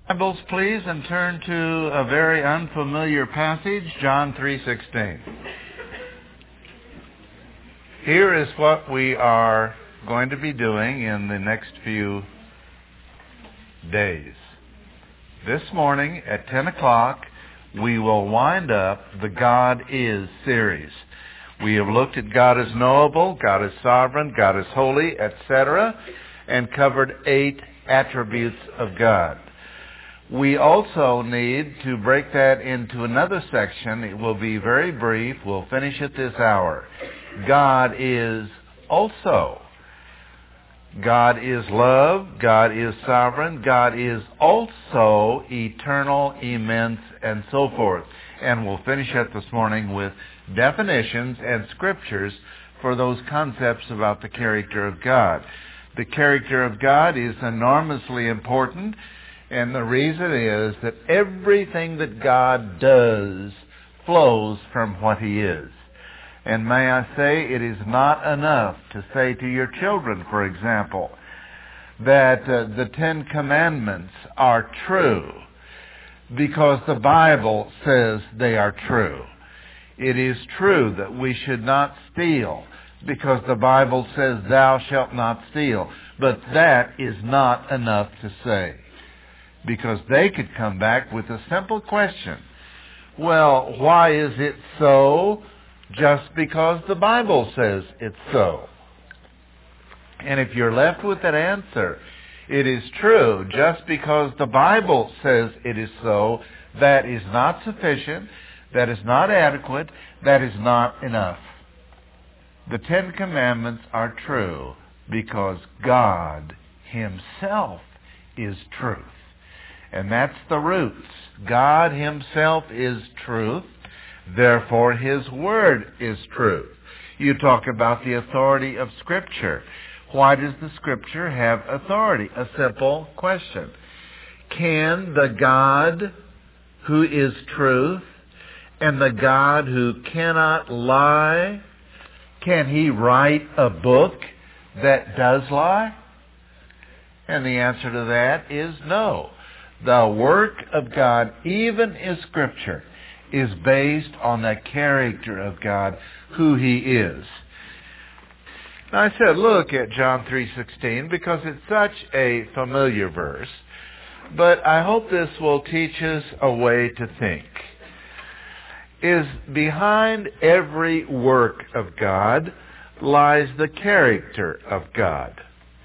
Bibles, please, and turn to a very unfamiliar passage, John 3:16. Here is what we are going to be doing in the next few days. This morning at 10 o'clock, we will wind up the God Is series. We have looked at God is knowable, God is sovereign, God is holy, etc., and covered 8 attributes of God. We also need to break that into another section. It will be very brief. We'll finish it this hour. God is also. God is love. God is sovereign. God is also eternal, immense, and so forth. And we'll finish it this morning with definitions and scriptures for those concepts about the character of God. The character of God is enormously important. And the reason is that everything that God does flows from what He is. And may I say, it is not enough to say to your children, for example, that the 10 Commandments are true because the Bible says they are true. It is true that we should not steal because the Bible says thou shalt not steal. But that is not enough to say. Because they could come back with a simple question. Well, why is it so? Just because the Bible says it's so. And if you're left with that answer, it is true, just because the Bible says it is so, that is not sufficient, that is not adequate, that is not enough. The 10 Commandments are true because God Himself is truth. And that's the roots. God Himself is truth. Therefore, His Word is truth. You talk about the authority of Scripture. Why does the Scripture have authority? A simple question. Can the God who is truth and the God who cannot lie, can He write a book that does lie? And the answer to that is no. The work of God, even in Scripture, is based on the character of God, who He is. Now I said look at John 3:16 because it's such a familiar verse, but I hope this will teach us a way to think. Is behind every work of God lies the character of God.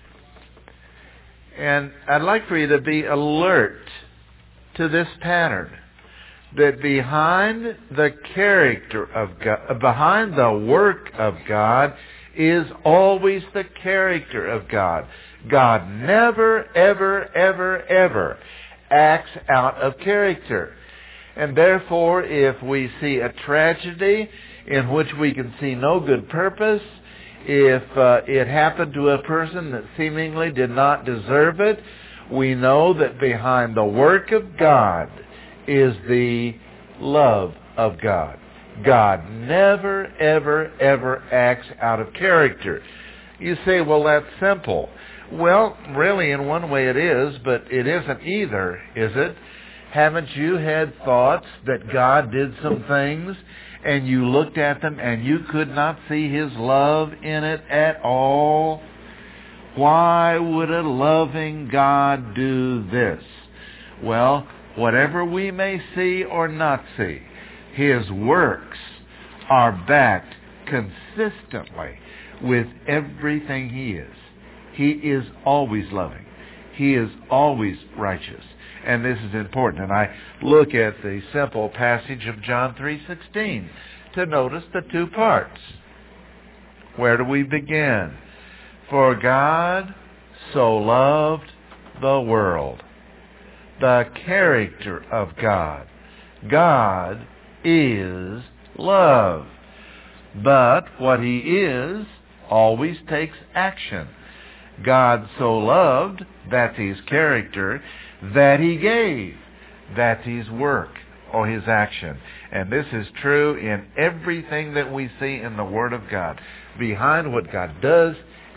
And I'd like for you to be alert to this pattern, that behind the character of God, behind the work of God, is always the character of God. God never, ever, ever, ever acts out of character. And therefore, if we see a tragedy in which we can see no good purpose, if it happened to a person that seemingly did not deserve it, we know that behind the work of God is the love of God. God never, ever, ever acts out of character. You say, well, that's simple. Well, really, in one way it is, but it isn't either, is it? Haven't you had thoughts that God did some things and you looked at them and you could not see His love in it at all? Why would a loving God do this? Well, whatever we may see or not see, His works are backed consistently with everything He is. He is always loving. He is always righteous. And this is important. And I look at the simple passage of John 3:16 to notice the 2 parts. Where do we begin? For God so loved the world. The character of God. God is love. But what He is always takes action. God so loved, that's His character, that He gave, that's His work or His action. And this is true in everything that we see in the Word of God. Behind what God does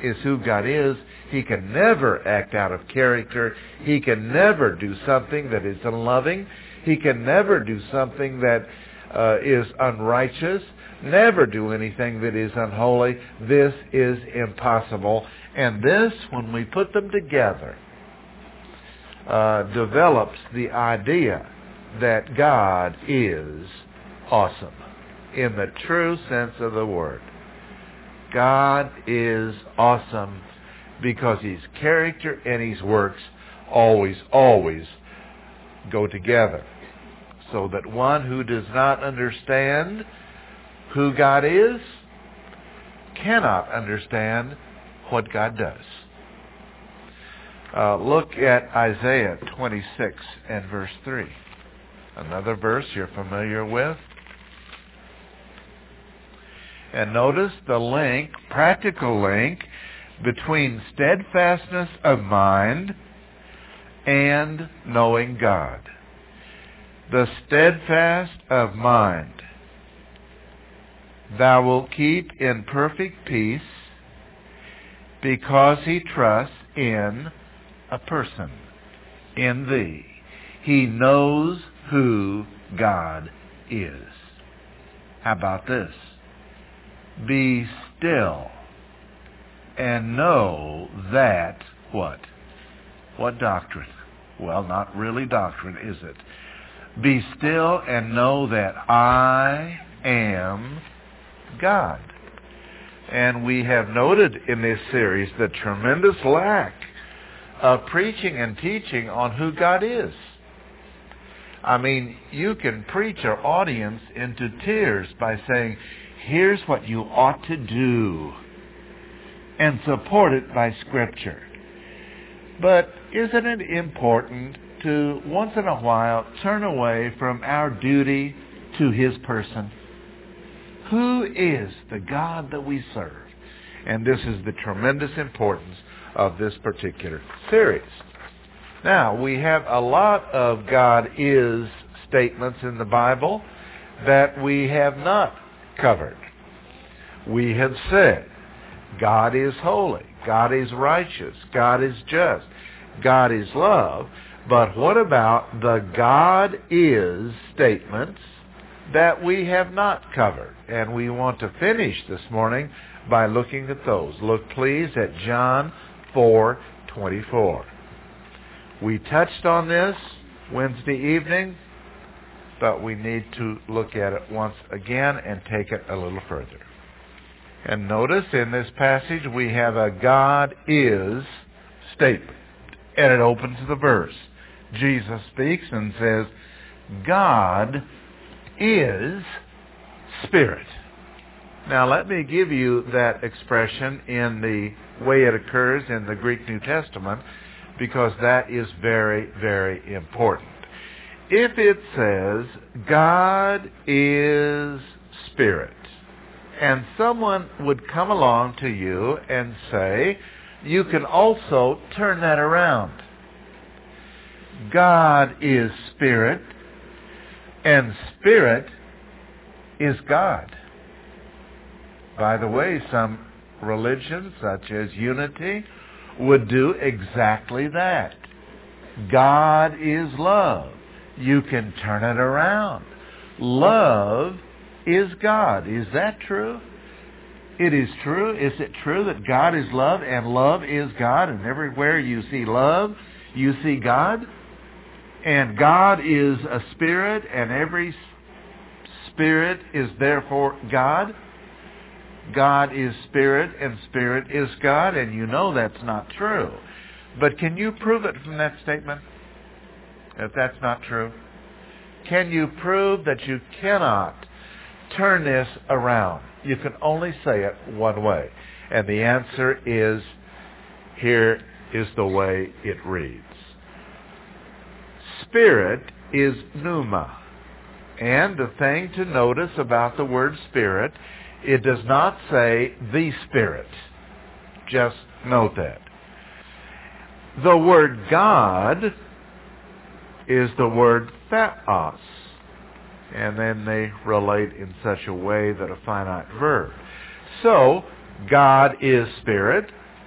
is who God is. He can never act out of character. He can never do something that is unloving. He can never do something that is unrighteous. Never do anything that is unholy. This is impossible. And this, when we put them together, develops the idea that God is awesome in the true sense of the word. God is awesome because His character and His works always go together. So that one who does not understand who God is cannot understand what God does. Look at Isaiah 26 and verse 3. Another verse you're familiar with. And notice the link, practical link, between steadfastness of mind and knowing God. The steadfast of mind thou wilt keep in perfect peace, because he trusts in a person, in thee. He knows who God is. How about this? Be still and know that what? What doctrine? Well, not really doctrine, is it? Be still and know that I am God. And we have noted in this series the tremendous lack of preaching and teaching on who God is. I mean, you can preach your audience into tears by saying, here's what you ought to do, and support it by Scripture. But isn't it important to, once in a while, turn away from our duty to His person? Who is the God that we serve? And this is the tremendous importance of this particular series. Now, we have a lot of God is statements in the Bible that we have not covered. We have said, God is holy, God is righteous, God is just, God is love. But what about the God is statements that we have not covered? And we want to finish this morning by looking at those. Look please at John 4:24. We touched on this Wednesday evening, but we need to look at it once again and take it a little further. And notice in this passage we have a God is statement. And it opens the verse. Jesus speaks and says, God is Spirit. Now let me give you that expression in the way it occurs in the Greek New Testament, because that is very, very important. If it says, God is Spirit, and someone would come along to you and say, you can also turn that around. God is Spirit, and Spirit is God. By the way, some religions, such as Unity, would do exactly that. God is love. You can turn it around. Love is God. Is that true? It is true. Is it true that God is love and love is God, and everywhere you see love, you see God? And God is a spirit, and every spirit is therefore God? God is Spirit, and Spirit is God, and you know that's not true. But can you prove it from that statement, if that's not true? Can you prove that you cannot turn this around? You can only say it one way. And the answer is, here is the way it reads. Spirit is pneuma. And the thing to notice about the word Spirit, it does not say the Spirit. Just note that. The word God is the word theos. And then they relate in such a way that a finite verb. So, God is Spirit,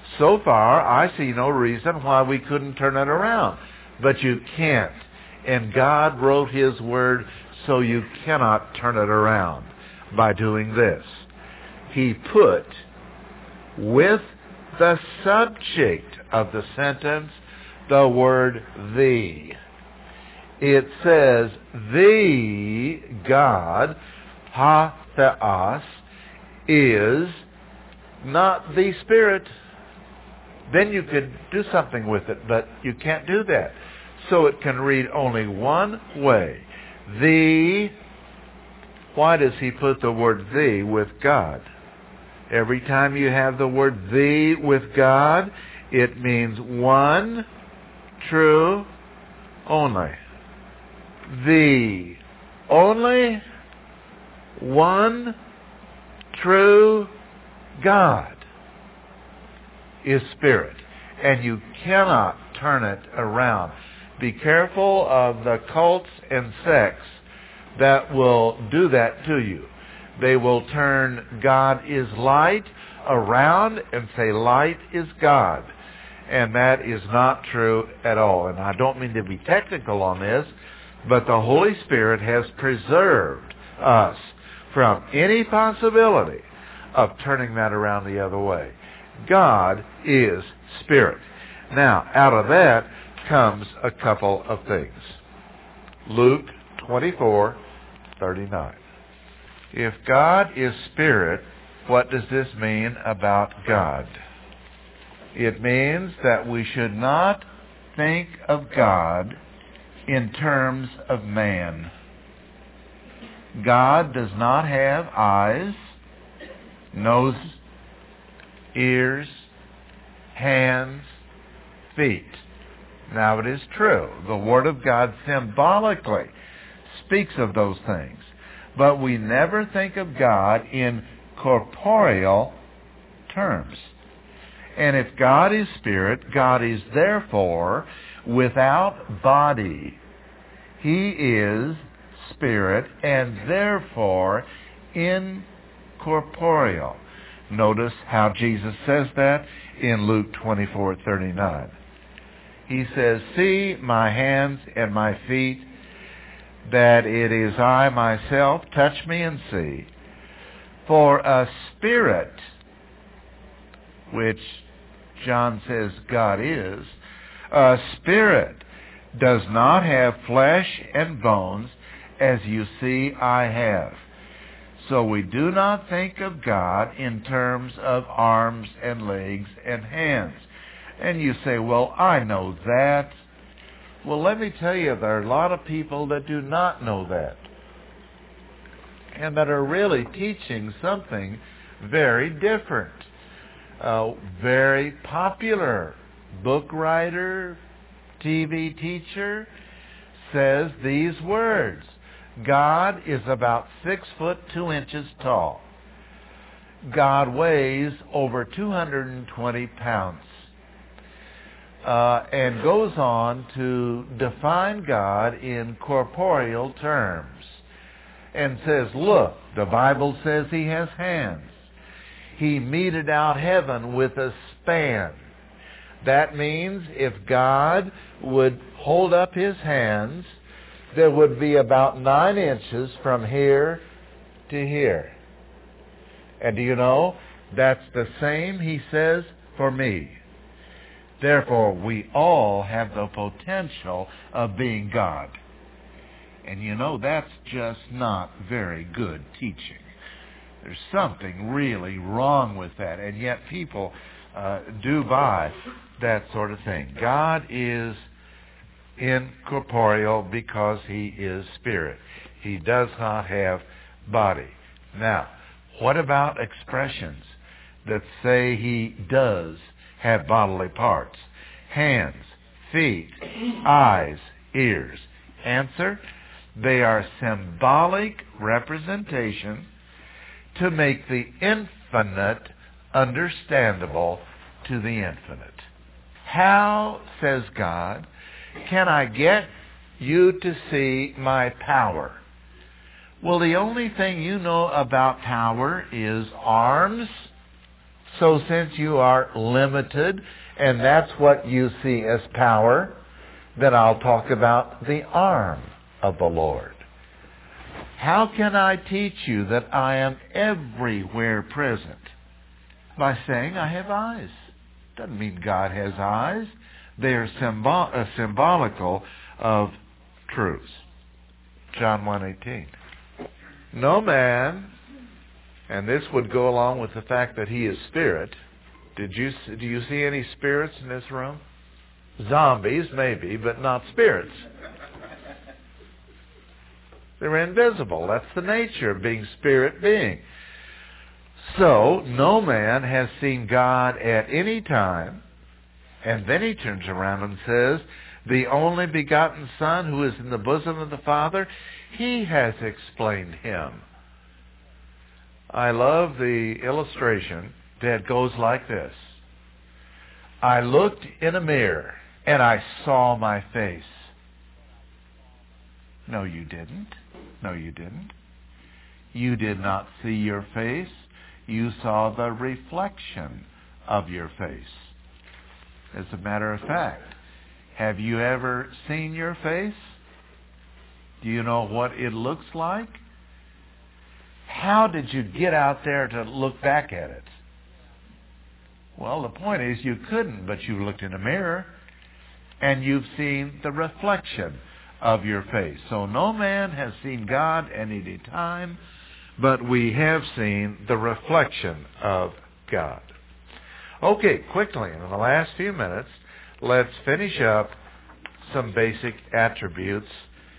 So far, I see no reason why we couldn't turn it around. But you can't. And God wrote His Word so you cannot turn it around by doing this. He put with the subject of the sentence the word "the." It says, "The God, ha-theos, is not the Spirit." Then you could do something with it, but you can't do that. So it can read only one way. The, why does He put the word "the" with God? Every time you have the word "the" with God, it means one, true, only. The only one true God is Spirit. And you cannot turn it around. Be careful of the cults and sects that will do that to you. They will turn God is light around and say light is God. And that is not true at all. And I don't mean to be technical on this, but the Holy Spirit has preserved us from any possibility of turning that around the other way. God is Spirit. Now, out of that comes a couple of things. Luke 24:39. If God is Spirit, what does this mean about God? It means that we should not think of God in terms of man. God does not have eyes, nose, ears, hands, feet. Now it is true, the Word of God symbolically speaks of those things. But we never think of God in corporeal terms. And if God is Spirit, God is therefore without body. He is Spirit and therefore incorporeal. Notice how Jesus says that in Luke 24:39. He says, "See my hands and my feet, that it is I myself. Touch me and see. For a spirit," which John says God is, "a spirit does not have flesh and bones, as you see I have." So we do not think of God in terms of arms and legs and hands. And you say, "Well, I know that." Well, let me tell you, there are a lot of people that do not know that, and that are really teaching something very different. Very popular book writer, TV teacher says these words: God is about 6'2" tall. God weighs over 220 pounds. And goes on to define God in corporeal terms. And says, look, the Bible says He has hands. He meted out heaven with a span. That means if God would hold up His hands, there would be about 9 inches from here to here. And do you know, that's the same, He says, for me. Therefore, we all have the potential of being God. And you know, that's just not very good teaching. There's something really wrong with that, and yet people do buy that sort of thing. God is incorporeal because He is Spirit. He does not have body. Now, what about expressions that say He does have bodily parts? Hands, feet, eyes, ears. Answer: they are symbolic representation to make the infinite understandable to the infinite. How, says God, can I get you to see my power? Well, the only thing you know about power is arms So since you are limited, and that's what you see as power, then I'll talk about the arm of the Lord. How can I teach you that I am everywhere present? By saying I have eyes. Doesn't mean God has eyes. They are symbolical of truths. John 1:18. No man, and this would go along with the fact that he is spirit. Do you see any spirits in this room? Zombies, maybe, but not spirits. They're invisible. That's the nature of being spirit being. So, no man has seen God at any time. And then he turns around and says, the only begotten Son who is in the bosom of the Father, he has explained him. I love the illustration that goes like this. I looked in a mirror and I saw my face. No, you didn't. No, you didn't. You did not see your face. You saw the reflection of your face. As a matter of fact, have you ever seen your face? Do you know what it looks like? How did you get out there to look back at it? Well, the point is you couldn't, but you looked in a mirror and you've seen the reflection of your face. So no man has seen God at any time, but we have seen the reflection of God. Okay, quickly, in the last few minutes, let's finish up some basic attributes,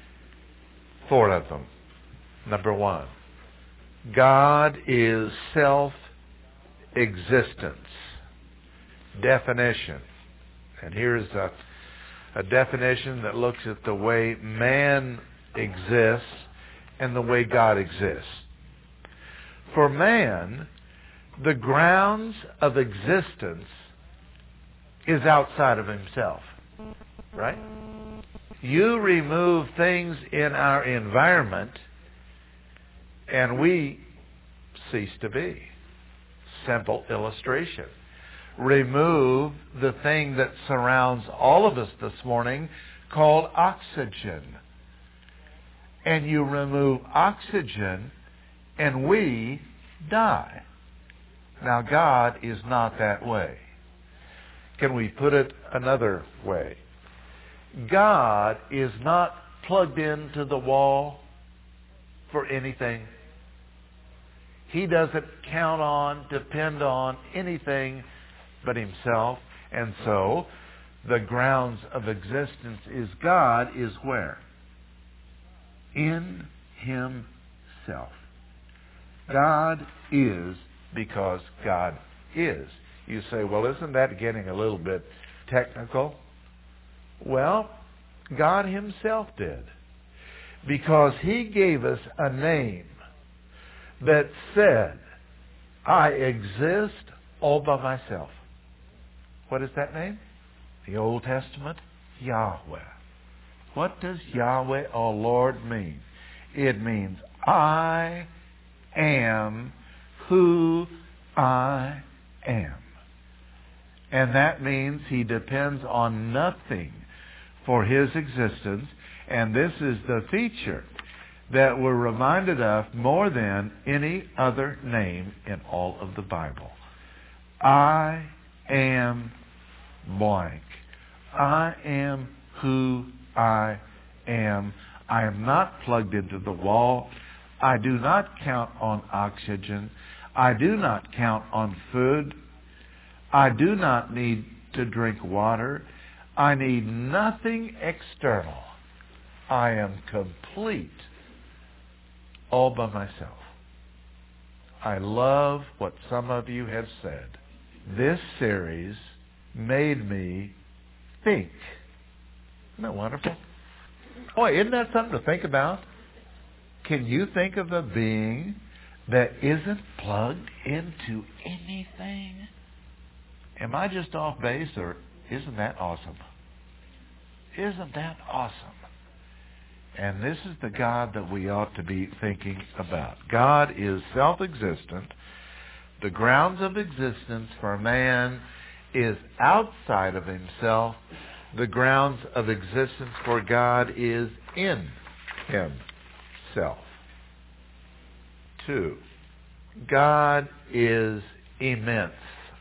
4 of them. Number 1, God is self-existence. Definition. And here's a definition that looks at the way man exists and the way God exists. For man, the grounds of existence is outside of himself. Right? You remove things in our environment and we cease to be. Simple illustration. Remove the thing that surrounds all of us this morning called oxygen. And you remove oxygen and we die. Now God is not that way. Can we put it another way? God is not plugged into the wall for anything. He doesn't count on, depend on anything but himself. And so, the grounds of existence is God is where? In himself. God is because God is. You say, well, isn't that getting a little bit technical? Well, God himself did. Because he gave us a name that said, I exist all by myself. What is that name? The Old Testament, Yahweh. What does Yahweh, or Lord, mean? It means I am who I am. And that means he depends on nothing for his existence. And this is the feature that we're reminded of more than any other name in all of the Bible. I am blank. I am who I am. I am not plugged into the wall. I do not count on oxygen. I do not count on food. I do not need to drink water. I need nothing external. I am complete all by myself. I love what some of you have said. This series made me think. Isn't that wonderful? Boy, isn't that something to think about? Can you think of a being that isn't plugged into anything? Am I just off base, or isn't that awesome? Isn't that awesome? And this is the God that we ought to be thinking about. God is self-existent, The grounds of existence for man is outside of himself. The grounds of existence for God is in himself. 2. God is immense.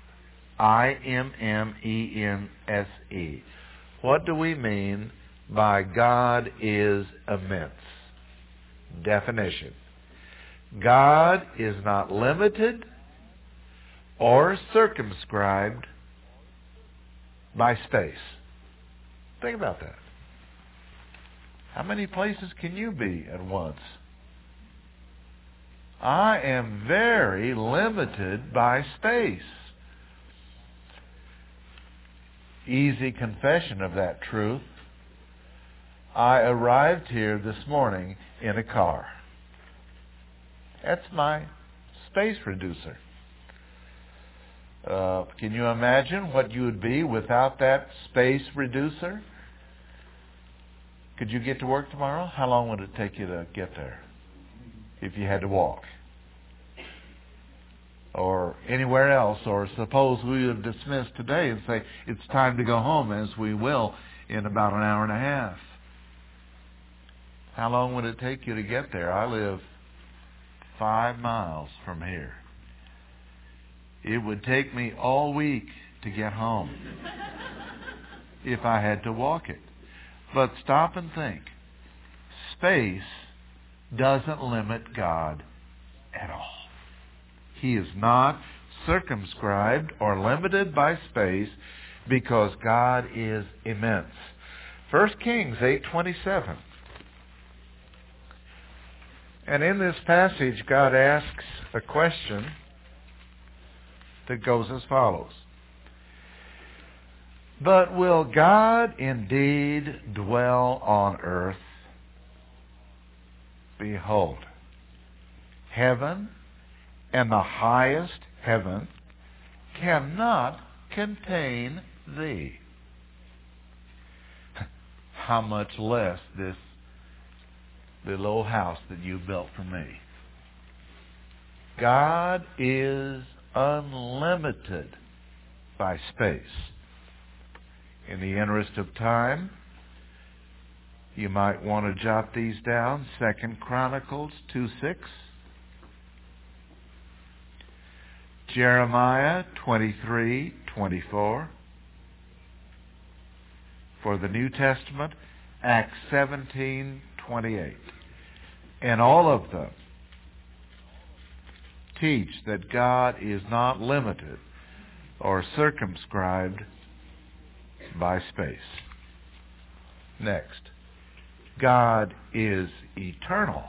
I-M-M-E-N-S-E. What do we mean by God is immense? Definition. God is not limited or circumscribed by space. Think about that. How many places can you be at once? I am very limited by space. Easy confession of that truth. I arrived here this morning in a car. That's my space reducer. Can you imagine what you would be without that space reducer? Could you get to work tomorrow? How long would it take you to get there if you had to walk? Or anywhere else, or suppose we would dismiss today and say it's time to go home, as we will in about an hour and a half. How long would it take you to get there? I live 5 miles from here. It would take me all week to get home if I had to walk it. But stop and think. Space doesn't limit God at all. He is not circumscribed or limited by space because God is immense. 1 Kings 8:27. And in this passage, God asks a question that goes as follows. But will God indeed dwell on earth? Behold, heaven and the highest heaven cannot contain thee. How much less this little old house that you built for me. God is unlimited by space. In the interest of time, you might want to jot these down. 2 Chronicles 2:6. Jeremiah 23:24. For the New Testament, Acts 17:28. And all of them teach that God is not limited or circumscribed by space. Next, God is eternal.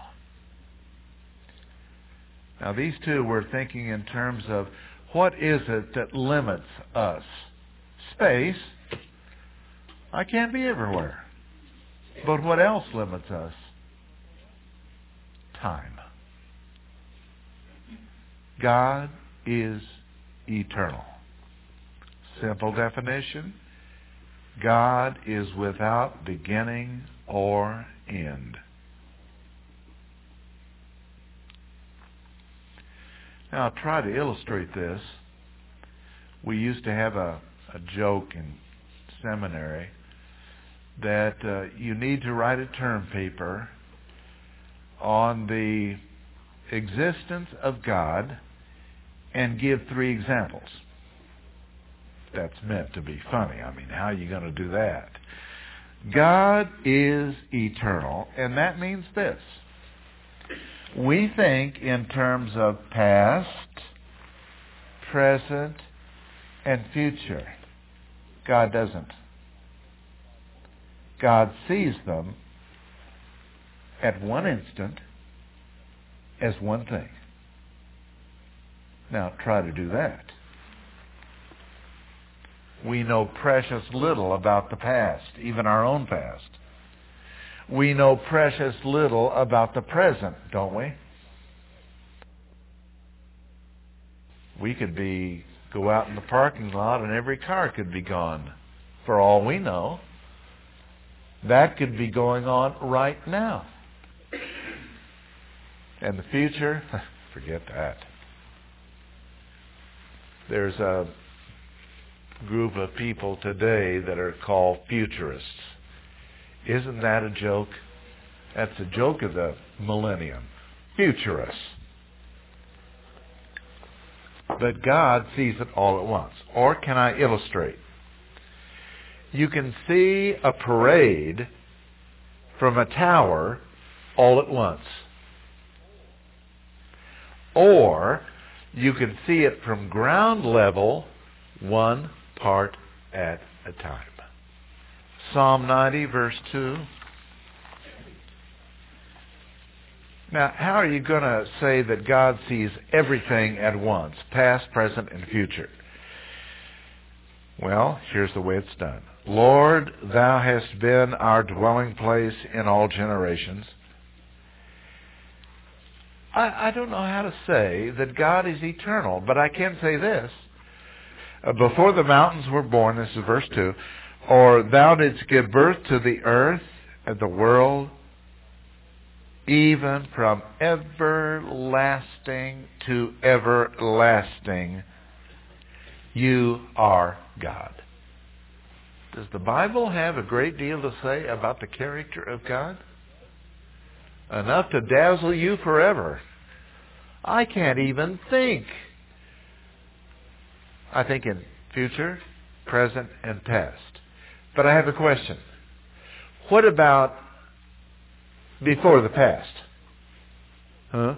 Now these two we're thinking in terms of what is it that limits us? Space. I can't be everywhere. But what else limits us? Time. God is eternal. Simple definition. God is without beginning or end. Now, I'll try to illustrate this. We used to have a joke in seminary that you need to write a term paper on the existence of God and give 3 examples. That's meant to be funny. I mean, how are you going to do that? God is eternal, and that means this. We think in terms of past, present, and future. God doesn't. God sees them at one instant as one thing. Now try to do that. We know precious little about the past, even our own past. We know precious little about the present, don't we? We could go out in the parking lot and every car could be gone, for all we know. That could be going on right now. And the future, forget that. There's a group of people today that are called futurists. Isn't that a joke? That's a joke of the millennium. Futurists. But God sees it all at once. Or can I illustrate? You can see a parade from a tower all at once. Or you can see it from ground level, one part at a time. Psalm 90, verse 2. Now, how are you going to say that God sees everything at once, past, present, and future? Well, here's the way it's done. Lord, thou hast been our dwelling place in all generations. I don't know how to say that God is eternal, but I can say this. Before the mountains were born, this is verse 2, or thou didst give birth to the earth and the world, even from everlasting to everlasting, you are God. Does the Bible have a great deal to say about the character of God? Enough to dazzle you forever. I can't even think. I think in future, present, and past. But I have a question. What about before the past? Huh?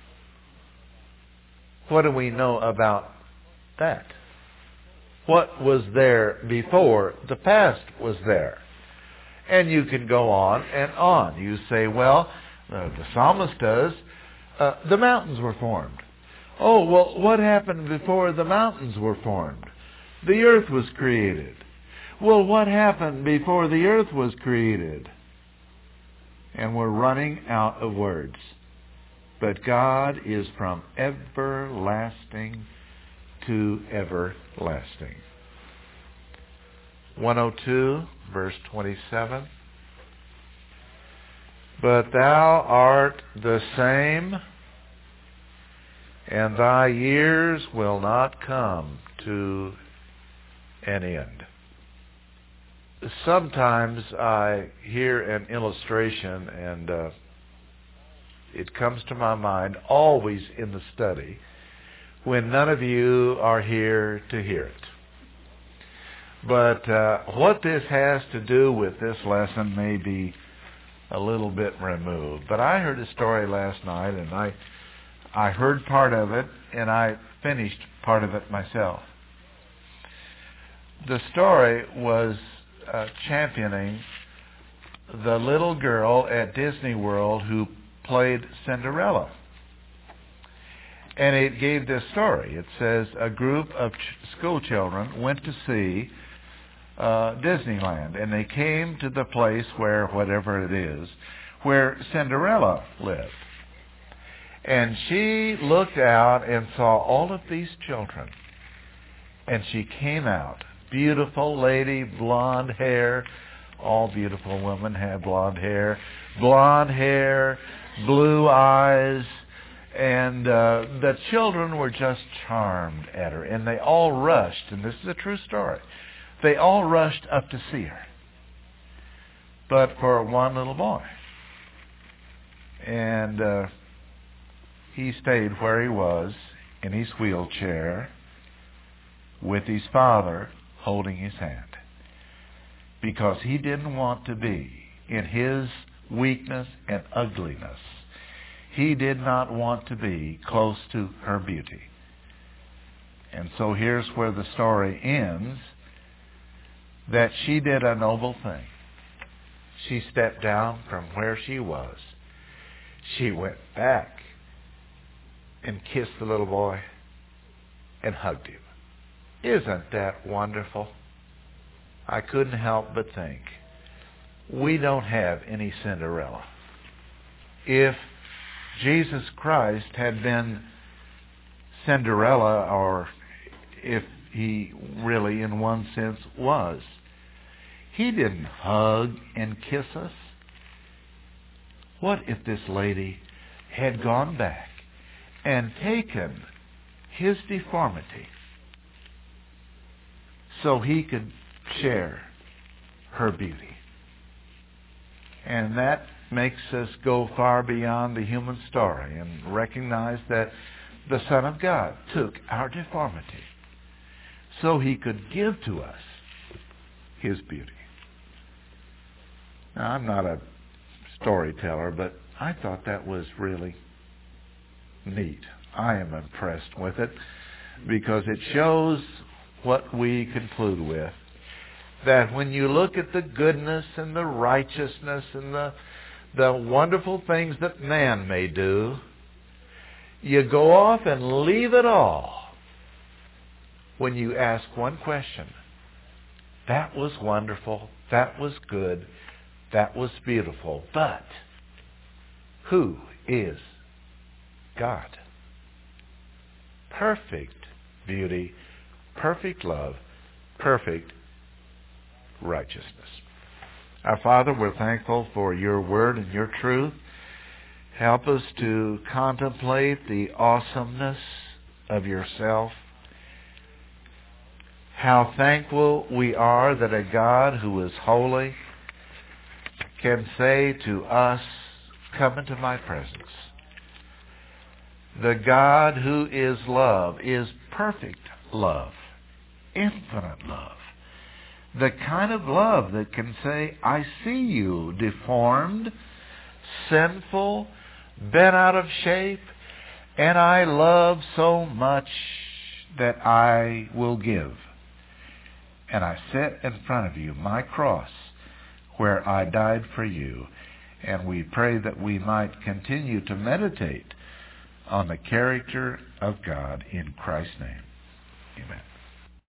What do we know about that? What was there before the past was there? And you can go on and on. You say, well, the psalmist does, the mountains were formed. Oh, well, what happened before the mountains were formed? The earth was created. Well, what happened before the earth was created? And we're running out of words. But God is from everlasting to everlasting. 102, verse 27. But thou art the same, and thy years will not come to an end. Sometimes I hear an illustration, and it comes to my mind, always in the study, when none of you are here to hear it. But what this has to do with this lesson may be a little bit removed. But I heard a story last night, and I heard part of it, and I finished part of it myself. The story was championing the little girl at Disney World who played Cinderella. And it gave this story. It says a group of school children went to see Disneyland, and they came to the place where, whatever it is, where Cinderella lived. And she looked out and saw all of these children. And she came out. Beautiful lady, blonde hair. All beautiful women have blonde hair. Blonde hair, blue eyes. And the children were just charmed at her. And they all rushed, and this is a true story, they all rushed up to see her. But for one little boy. And he stayed where he was in his wheelchair with his father holding his hand. Because he didn't want to be, in his weakness and ugliness, he did not want to be close to her beauty. And so here's where the story ends, that she did a noble thing. She stepped down from where she was. She went back and kissed the little boy and hugged him. Isn't that wonderful? I couldn't help but think, we don't have any Cinderella. If Jesus Christ had been Cinderella, or if he really in one sense was, he didn't hug and kiss us. What if this lady had gone back and taken his deformity so he could share her beauty. And that makes us go far beyond the human story and recognize that the Son of God took our deformity so he could give to us his beauty. Now, I'm not a storyteller, but I thought that was really neat. I am impressed with it because it shows what we conclude with, that when you look at the goodness and the righteousness and the wonderful things that man may do, you go off and leave it all when you ask one question. That was wonderful. That was good. That was beautiful. But who is God? Perfect beauty, perfect love, perfect righteousness. Our Father, we're thankful for your word and your truth. Help us to contemplate the awesomeness of yourself. How thankful we are that a God who is holy can say to us, come into my presence. The God who is love is perfect love, infinite love. The kind of love that can say, I see you deformed, sinful, bent out of shape, and I love so much that I will give. And I set in front of you my cross where I died for you. And we pray that we might continue to meditate on the character of God in Christ's name. Amen.